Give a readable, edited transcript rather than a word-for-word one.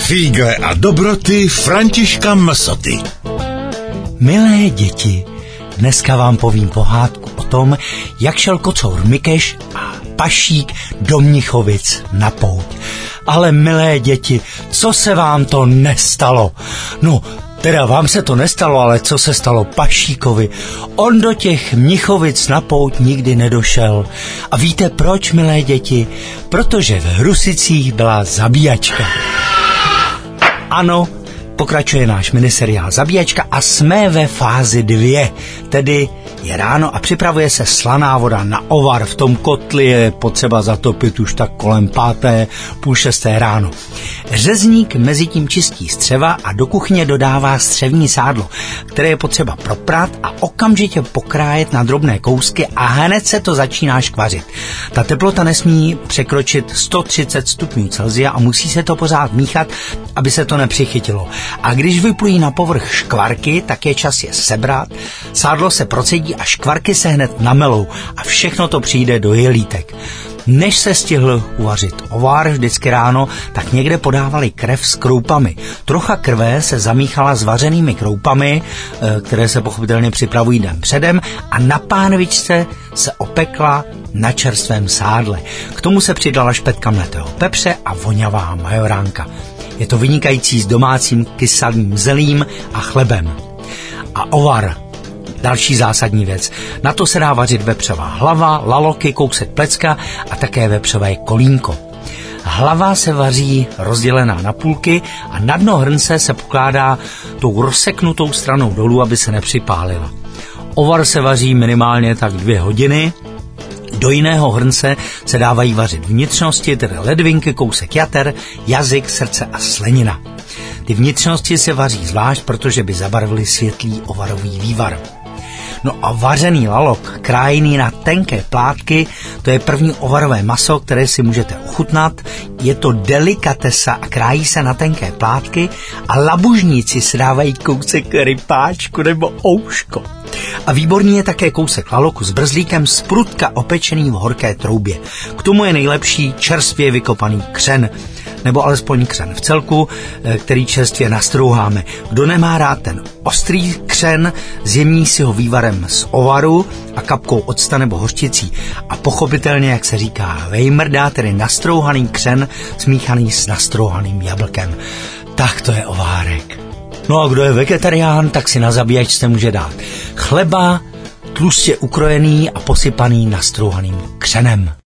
Fígle a dobroty Františka Msoty. Milé děti, dneska vám povím pohádku o tom, jak šel kocour Mikeš a Pašík do Mnichovic na pouť. Ale milé děti, co se vám to nestalo? No, teda vám se to nestalo, ale co se stalo Pašíkovi? On do těch Mnichovic na pouť nikdy nedošel. A víte proč, milé děti? Protože v Hrusicích byla zabíjačka. Ano, pokračuje náš miniseriál Zabíjačka a jsme ve fázi 2, tedy je ráno a připravuje se slaná voda na ovar. V tom kotli je potřeba zatopit už tak kolem 5, půl 6 ráno. Řezník mezitím čistí střeva a do kuchyně dodává střevní sádlo, které je potřeba proprat a okamžitě pokrájet na drobné kousky a hned se to začíná škvařit. Ta teplota nesmí překročit 130 stupňů Celsia a musí se to pořád míchat, aby se to nepřichytilo. A když vyplují na povrch škvarky, tak je čas je sebrat, sádlo se procedí a škvarky se hned namelou a všechno to přijde do jelítek. Než se stihl uvařit ovar vždycky ráno, tak někde podávali krev s kroupami. Trocha krve se zamíchala s vařenými kroupami, které se pochopitelně připravují den předem, a na pánvičce se opekla na čerstvém sádle. K tomu se přidala špetka mletého pepře a vonavá majoránka. Je to vynikající s domácím kyselým zelím a chlebem. A ovar. Další zásadní věc. Na to se dá vařit vepřová hlava, laloky, kousek plecka a také vepřové kolínko. Hlava se vaří rozdělená na půlky a na dno hrnce se pokládá tou rozseknutou stranou dolů, aby se nepřipálila. Ovar se vaří minimálně tak 2 hodiny. Do jiného hrnce se dávají vařit vnitřnosti, tedy ledvinky, kousek jater, jazyk, srdce a slenina. Ty vnitřnosti se vaří zvlášť, protože by zabarvily světlý ovarový vývar. No a vařený lalok, krájený na tenké plátky, to je první ovarové maso, které si můžete ochutnat. Je to delikatesa a krájí se na tenké plátky a labužníci si dávají kousek rypáčku nebo ouško. A výborný je také kousek laloku s brzlíkem z prutka opečený v horké troubě. K tomu je nejlepší čerstvě vykopaný křen, nebo alespoň křen v celku, který čerstvě nastrouháme. Kdo nemá rád ten ostrý křen, zjemní si ho vývarem z ovaru a kapkou octa nebo hořčicí. A pochopitelně, jak se říká, vejmrdá, tedy nastrouhaný křen smíchaný s nastrouhaným jablkem. Tak to je ovárek. No a kdo je vegetarián, tak si na zabíjačce může dát chleba, tlustě ukrojený a posypaný nastrouhaným křenem.